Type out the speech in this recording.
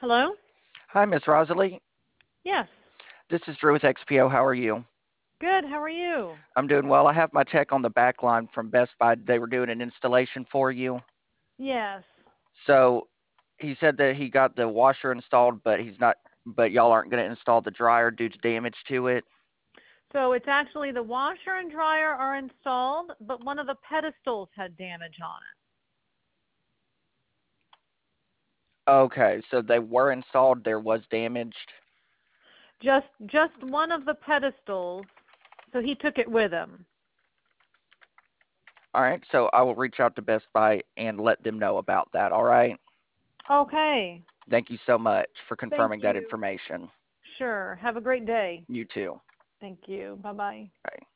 Hello? Hi, Miss Rosalie. Yes. This is Drew with XPO. How are you? Good. How are you? I'm doing well. I have my tech on the back line from Best Buy. They were doing an installation for you. Yes. So he said that he got the washer installed, but he's not, but y'all aren't going to install the dryer due to damage to it. So it's actually the washer and dryer are installed, but one of the pedestals had damage on it. Okay, so they were installed. There was damaged. Just one of the pedestals. So he took it with him. All right, so I will reach out to Best Buy and let them know about that. All right. Okay. Thank you so much for Thank confirming that you. information. Sure. Have a great day. You too. Thank you. Bye-bye. Bye.